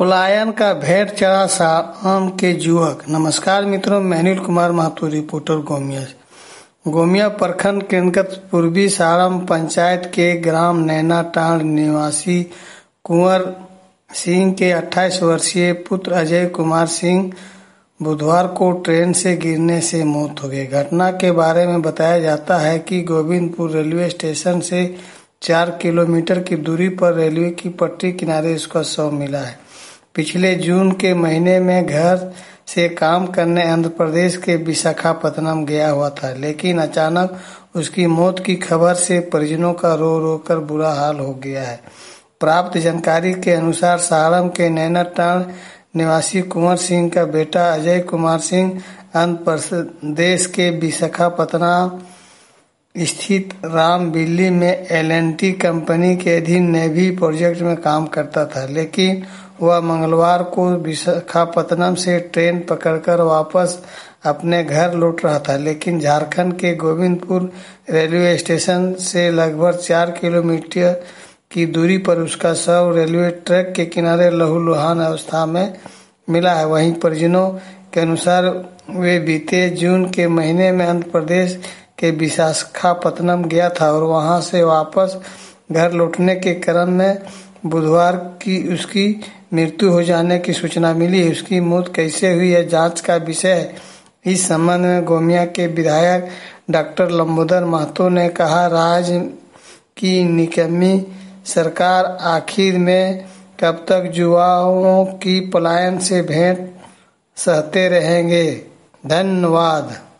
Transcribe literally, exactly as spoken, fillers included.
पलायन का भेंट चढ़ा साम के युवक। नमस्कार मित्रों, मैं अनिल कुमार महतो, रिपोर्टर गोमिया। गोमिया प्रखंड के अंतर्गत पूर्वी साड़म पंचायत के ग्राम नैनाटांड़ निवासी कुंवर सिंह के अट्ठाईस वर्षीय पुत्र अजय कुमार सिंह बुधवार को ट्रेन से गिरने से मौत हो गई। घटना के बारे में बताया जाता है कि गोविंदपुर रेलवे स्टेशन से चार किलोमीटर की दूरी पर रेलवे की पटरी किनारे उसका शव मिला है। पिछले जून के महीने में घर से काम करने आंध्र प्रदेश के विशाखापत्तनम गया हुआ था, लेकिन अचानक उसकी मौत की खबर से परिजनों का रो रो कर बुरा हाल हो गया है। प्राप्त जानकारी के अनुसार साड़म के नैनाटांड़ निवासी कुंवर सिंह का बेटा अजय कुमार सिंह आंध्र प्रदेश के विशाखापत्तनम स्थित रामबिल्ली में एल एंड टी कंपनी के अधीन नेवी प्रोजेक्ट में काम करता था, लेकिन वह मंगलवार को विशाखापत्तनम से ट्रेन पकड़कर वापस अपने घर लौट रहा था, लेकिन झारखंड के गोविंदपुर रेलवे स्टेशन से लगभग चार किलोमीटर की दूरी पर उसका शव रेलवे ट्रैक के किनारे लहूलुहान अवस्था में मिला है। वहीं परिजनों के अनुसार वे बीते जून के महीने में आंध्र प्रदेश के विशाखापत्तनम गया था और वहां से वापस घर लौटने के क्रम में बुधवार की उसकी मृत्यु हो जाने की सूचना मिली। उसकी मौत कैसे हुई है जांच का विषय है। इस संबंध में गोमिया के विधायक डॉक्टर लंबोदर महतो ने कहा, राज्य की निकम्मी सरकार आखिर में कब तक युवाओं की पलायन से भेंट सहते रहेंगे। धन्यवाद।